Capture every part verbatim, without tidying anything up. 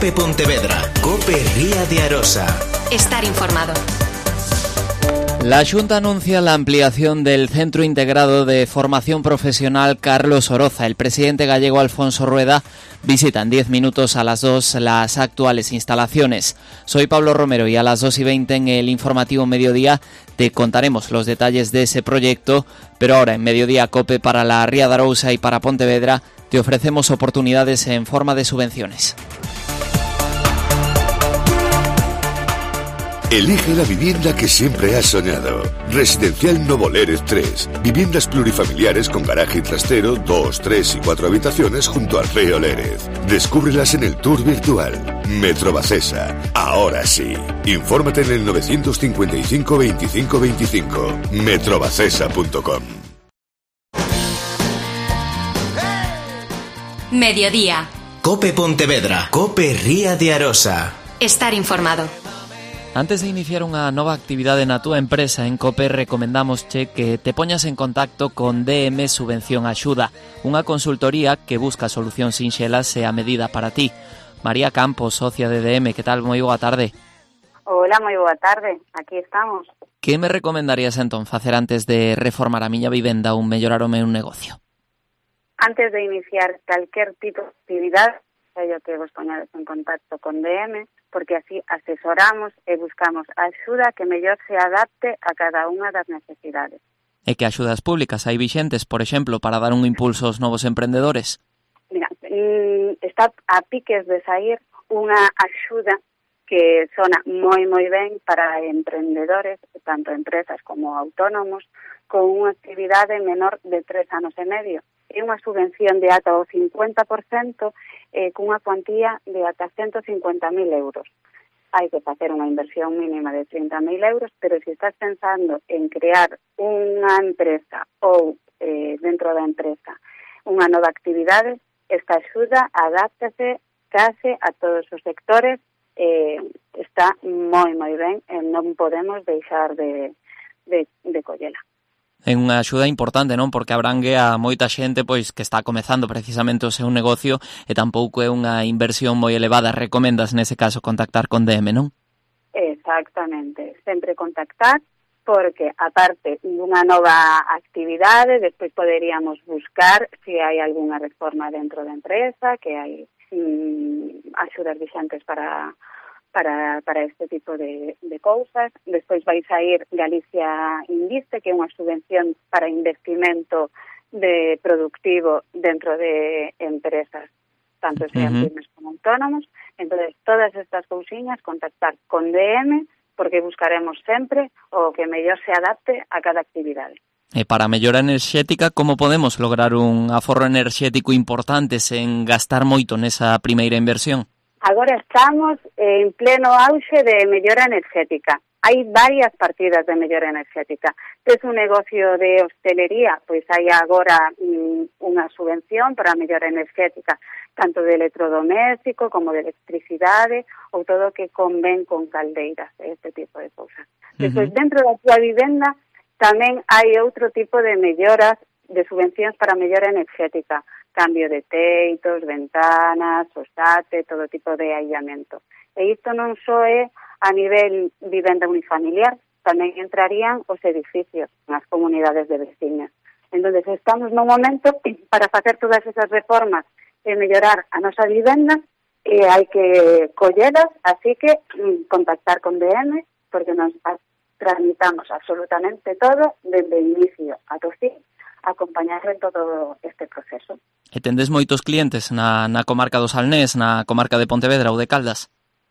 COPE Pontevedra. COPE Ría de Arosa. Estar informado. La Xunta anuncia la ampliación del Centro Integrado de Formación Profesional Carlos Oroza. El presidente gallego Alfonso Rueda visita en diez minutos a las dos las actuales instalaciones. Soy Pablo Romero y a las dos y veinte en el informativo Mediodía te contaremos los detalles de ese proyecto, pero ahora en Mediodía COPE para la Ría de Arousa y para Pontevedra te ofrecemos oportunidades en forma de subvenciones. Elige la vivienda que siempre has soñado. Residencial Novo Lérez tres. Viviendas plurifamiliares con garaje y trastero, dos, tres y cuatro habitaciones junto al río Lérez. Descúbrelas en el tour virtual. Metrobacesa. Ahora sí. Infórmate en el novecientos cincuenta y cinco veinticinco veinticinco. metrobacesa punto com. Mediodía. COPE Pontevedra. COPE Ría de Arosa. Estar informado. Antes de iniciar unha nova actividade na túa empresa, en COPE recomendamosche que te poñas en contacto con D M Subvención Axuda, unha consultoría que busca solucións sinxelas e a medida para ti. María Campos, socia de D M, que tal? Moi boa tarde. Hola, moi boa tarde. Aquí estamos. Que me recomendarías entón facer antes de reformar a miña vivenda ou mellorar o meu negocio? Antes de iniciar calquer tipo de actividade, é que vos poñades en contacto con D M, porque así asesoramos e buscamos a axuda que mellor se adapte a cada unha das necesidades. E que axudas públicas hai vixentes, por exemplo, para dar un impulso aos novos emprendedores? Mira, está a piques de sair unha axuda que sona moi moi ben para emprendedores, tanto empresas como autónomos, con unha actividade menor de tres anos e medio. É unha subvención de ata o cincuenta por cento eh, cunha cuantía de ata ciento cincuenta mil euros. Hai que facer unha inversión mínima de trinta mil euros, pero se estás pensando en crear unha empresa ou eh, dentro da empresa unha nova actividade, esta axuda adáptase case a todos os sectores, eh, está moi moi ben e non podemos deixar de, de, de collela. É unha axuda importante, non? Porque abrangue a moita xente pois que está comezando precisamente o seu negocio e tampouco é unha inversión moi elevada. Recomendas nese caso contactar con D M, non? Exactamente, sempre contactar, porque aparte dunha nova actividade, despois poderíamos buscar se hai algunha reforma dentro da empresa, que hai mm, axudas vixantes para para para este tipo de, de cousas. Despois vai sair Galicia Inviste, que é unha subvención para investimento de productivo dentro de empresas, tanto sean uh-huh. pymes como autónomos. Entonces, todas estas cousiñas, contactar con D M, porque buscaremos sempre o que mellor se adapte a cada actividade. E para a mellora enerxética, como podemos lograr un aforro enerxético importante sen gastar moito nesa primeira inversión? Agora estamos en pleno auxe de mellora enerxética. Hai varias partidas de mellora enerxética. Se é un negocio de hostelería, pois hai agora mm, unha subvención para a mellora enerxética, tanto de electrodoméstico como de electricidade, ou todo o que convén con caldeiras, este tipo de cousas. Uh-huh. Despois, dentro da súa vivenda, tamén hai outro tipo de melloras, de subvencións para a mellora enerxética, cambio de teitos, ventanas, osate, todo tipo de aillamento. E isto non só é a nivel vivenda unifamiliar, tamén entrarían os edificios nas comunidades de veciñas. Entón, estamos no momento para facer todas esas reformas e mellorar a nosa vivenda, e hai que collelas, así que contactar con D M, porque nos tramitamos absolutamente todo, desde o inicio a o fin, acompañar en todo este proceso. E tendes moitos clientes na, na comarca do Salnés, na comarca de Pontevedra ou de Caldas?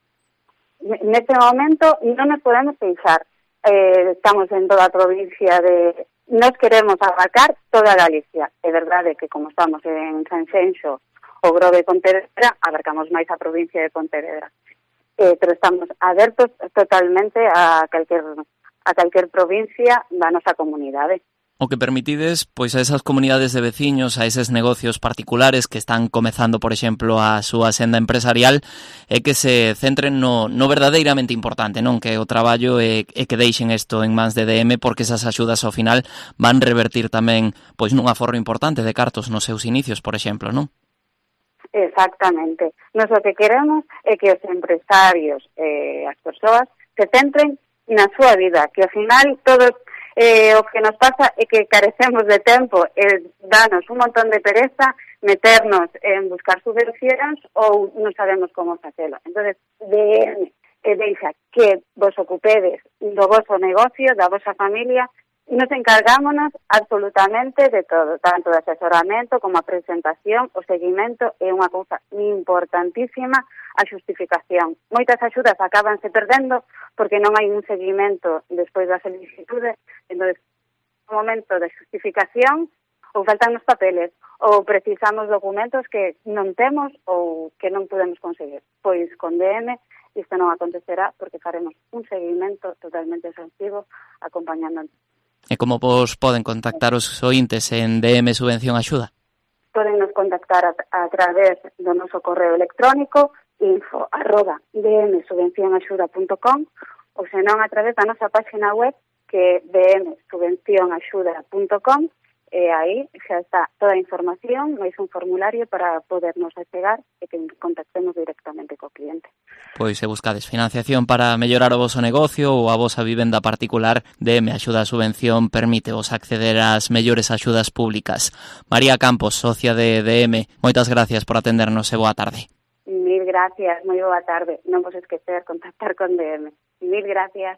Neste momento non nos podemos deixar. Eh, estamos en toda a provincia de... Nos queremos abarcar toda Galicia. É verdade que como estamos en Sanxenxo, o Grove de Pontevedra, abarcamos máis a provincia de Pontevedra. Eh, pero estamos abertos totalmente a calquer, a calquer provincia da nosa comunidade. O que permitides pois a esas comunidades de veciños, a eses negocios particulares que están comezando, por exemplo, a súa senda empresarial, é que se centren no, no verdadeiramente importante, non? Que o traballo é, é que deixen isto en mans de D M, porque esas axudas ao final van revertir tamén pois nun aforro importante de cartos nos seus inicios, por exemplo, non? Exactamente. Nos o que queremos é que os empresarios e eh, as persoas se centren na súa vida, que ao final todo eh, o que nos pasa é que carecemos de tempo e danos un montón de pereza meternos en buscar subvencións ou non sabemos como facelo. Entonces, D M eh, deixa que vos ocupedes do vosso negocio, da vosa familia. Nos encargámonos absolutamente de todo, tanto de asesoramento como a presentación, o seguimento é unha cousa importantísima, a xustificación. Moitas axudas acabanse perdendo porque non hai un seguimento despois da solicitude, entón, no momento de xustificación, ou faltan os papeles, ou precisamos documentos que non temos ou que non podemos conseguir. Pois con D M isto non acontecerá porque faremos un seguimento totalmente exhaustivo acompañando. E como vos poden contactar os ointes en D M Subvención Axuda? Poden nos contactar a, a través do noso correo electrónico info arroba d m subvención axuda punto com ou senón a través da nosa página web que é d m subvención axuda punto com e aí xa está toda a información, máis un formulario para podernos achegar e que contactemos directamente co cliente. Pois se buscades financiación para mellorar o voso negocio ou a vosa vivenda particular, D M Axuda Subvención permítevos acceder ás mellores axudas públicas. María Campos, socia de D M, moitas gracias por atendernos e boa tarde. Mil gracias, moi boa tarde. Non vos esquecer contactar con D M. Mil gracias.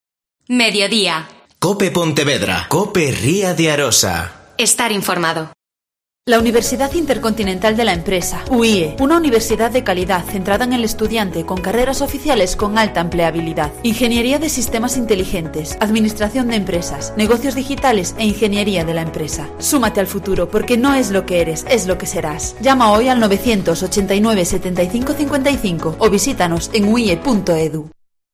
Mediodía. COPE Pontevedra. COPE Ría de Arosa. Estar informado. La Universidad Intercontinental de la Empresa, U I E, una universidad de calidad centrada en el estudiante con carreras oficiales con alta empleabilidad, ingeniería de sistemas inteligentes, administración de empresas, negocios digitales e ingeniería de la empresa. Súmate al futuro porque no es lo que eres, es lo que serás. Llama hoy al novecientos ochenta y nueve setenta y cinco cincuenta y cinco o visítanos en u i e punto e d u.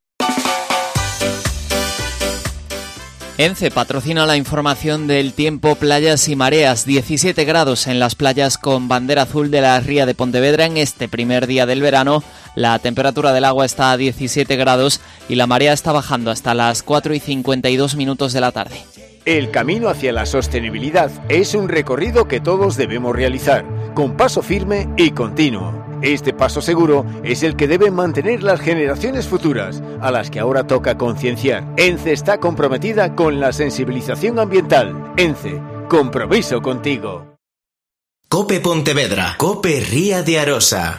ENCE patrocina la información del tiempo, playas y mareas. diecisiete grados en las playas con bandera azul de la Ría de Pontevedra en este primer día del verano. La temperatura del agua está a diecisiete grados y la marea está bajando hasta las cuatro y cincuenta y dos minutos de la tarde. El camino hacia la sostenibilidad es un recorrido que todos debemos realizar, con paso firme y continuo. Este paso seguro es el que deben mantener las generaciones futuras, a las que ahora toca concienciar. ENCE está comprometida con la sensibilización ambiental. ENCE, compromiso contigo. COPE Pontevedra. COPE Ría de Arosa.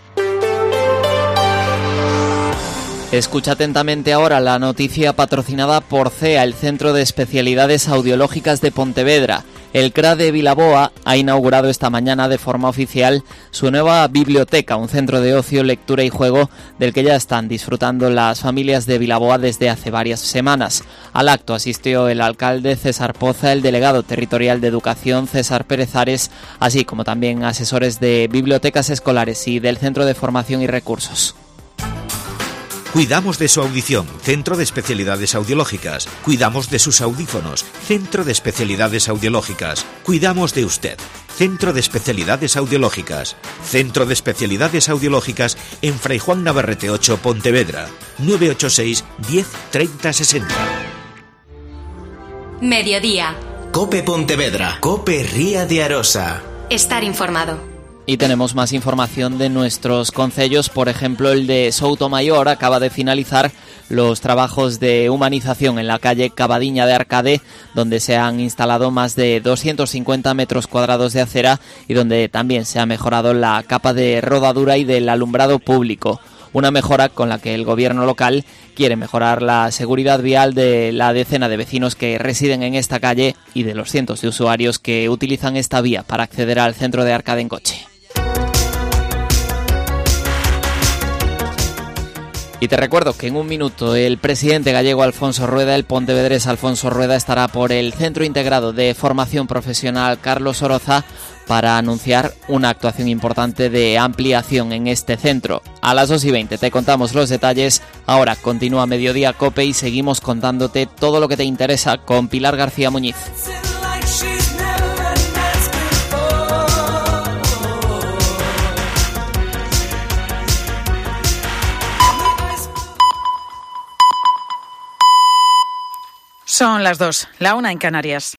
Escucha atentamente ahora la noticia patrocinada por C E A, el Centro de Especialidades Audiológicas de Pontevedra. El C R A de Vilaboa ha inaugurado esta mañana de forma oficial su nueva biblioteca, un centro de ocio, lectura y juego del que ya están disfrutando las familias de Vilaboa desde hace varias semanas. Al acto asistió el alcalde César Poza, el delegado territorial de Educación César Pérez Ares, así como también asesores de bibliotecas escolares y del Centro de Formación y Recursos. Cuidamos de su audición, Centro de Especialidades Audiológicas. Cuidamos de sus audífonos, Centro de Especialidades Audiológicas. Cuidamos de usted, Centro de Especialidades Audiológicas. Centro de Especialidades Audiológicas en Fray Juan Navarrete ocho, Pontevedra. nueve ocho seis, diez, treinta, sesenta. Mediodía. COPE Pontevedra. COPE Ría de Arosa. Estar informado. Y tenemos más información de nuestros concellos, por ejemplo el de Soutomayor acaba de finalizar los trabajos de humanización en la calle Cavadiña de Arcade, donde se han instalado más de doscientos cincuenta metros cuadrados de acera y donde también se ha mejorado la capa de rodadura y del alumbrado público. Una mejora con la que el gobierno local quiere mejorar la seguridad vial de la decena de vecinos que residen en esta calle y de los cientos de usuarios que utilizan esta vía para acceder al centro de Arcade en coche. Y te recuerdo que en un minuto el presidente gallego Alfonso Rueda, el pontevedrés Alfonso Rueda, estará por el Centro Integrado de Formación Profesional Carlos Oroza para anunciar una actuación importante de ampliación en este centro. A las dos y veinte te contamos los detalles. Ahora continúa Mediodía COPE y seguimos contándote todo lo que te interesa con Pilar García Muñiz. Son las dos, la una en Canarias.